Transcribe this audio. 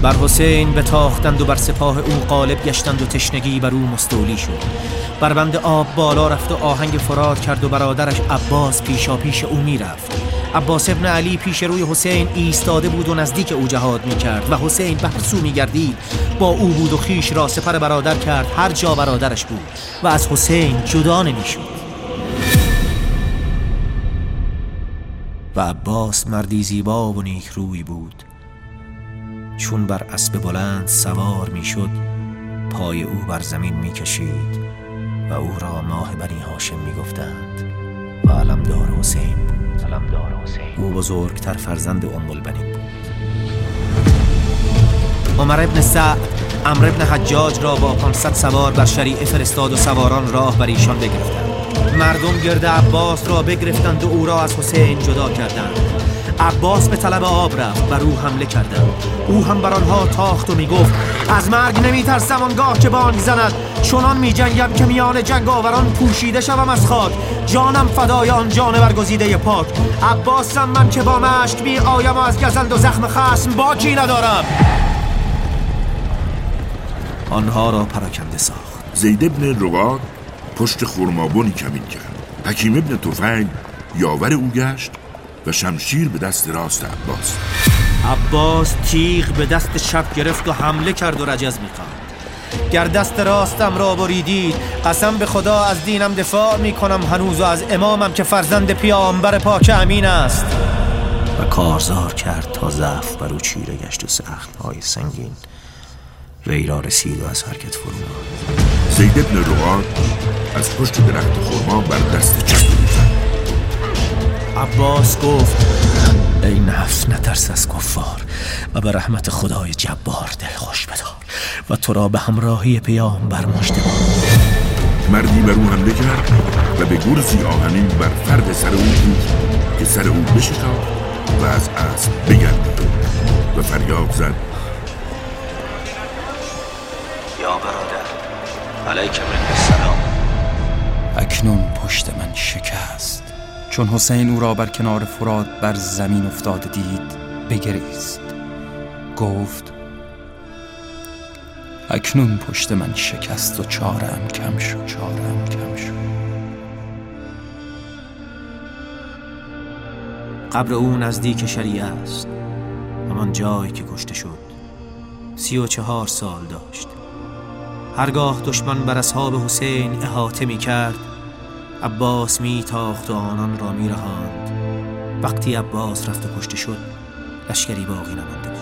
بر حسین بتاختند و بر سپاه او غالب گشتند و تشنگی بر او مستولی شد. بر بند آب بالا رفت و آهنگ فرات کرد و برادرش عباس پیشا پیش او می رفت. عباس ابن علی پیش روی حسین ایستاده بود و نزدیک او جهاد می کرد و حسین به هر سو می گردید با او بود و خیش را سپر برادر کرد هر جا برادرش بود و از حسین جدا نمی شد. و عباس مردی زیبا و نیک روی بود. چون بر اسب بلند سوار می شد پای او بر زمین می کشید و او را ماه بنی هاشم می گفتند و علمدار حسین بود. او بزرگتر فرزند ام البنین بود. عمر ابن سعد عمرو ابن حجاج را با 500 سوار بر شریعه فرستاد و سواران راه بر ایشان بگرفتند. مردم گرد عباس را بگرفتند و او را از حسین جدا کردند. عباس به طلب آب رفت، بر او حمله کردند. او هم بر آنها تاخت و میگفت از مرگ نمیترسم آنگاه که بانگ زند، چنان میجنگم که میان جنگاوران پوشیده شوم از خاک، جانم فدای آن جانور گزیده پاک. عباسم من که با مشک می آیم و از گزند و زخم خصم باکی ندارم. آنها را پراکنده ساخت. زید ابن رقاد پشت خرمابونی کمین کرد. حکیم ابن طفیل یاور او گشت و شمشیر به دست راست عباس. عباس تیغ به دست چپ گرفت و حمله کرد و رجز می‌خواند. گر دست راستم را بریدید قسم به خدا از دینم دفاع می‌کنم هنوز و از امامم که فرزند پیامبر پاک امین است. و کارزار کرد تا ضعف بر او چیره گشت و سخت‌های سنگین وی را رسید و از حرکت فرو رفت. زید ابن رقاد از پشت درخت خرما بر دست چپ می‌زد. عباس گفت ای نفس نترس از کفار و به رحمت خدای جبار دل خوش بدار و تو را به همراهی پیامبر مژده باد. مردی بر او حمله کرد و به گرزی آهنین بر فرد سر او بود که سر او بشتافت و از اسب بگردید و فریاد زد یا برادر علیک من السلام. اکنون پشت من شکست. چون حسین او را بر کنار فرات بر زمین افتاده دید بگریست، گفت اکنون پشت من شکست و چاره‌ام کم شد. قبر او نزدیک شریعه است، همان جایی که کشته شد. 34 سال داشت. هرگاه دشمن بر اصحاب حسین احاطه می کرد عباس می تاخت و آنان را می رهاند. وقتی عباس رفت و کشته شد لشکری باقی نمانده.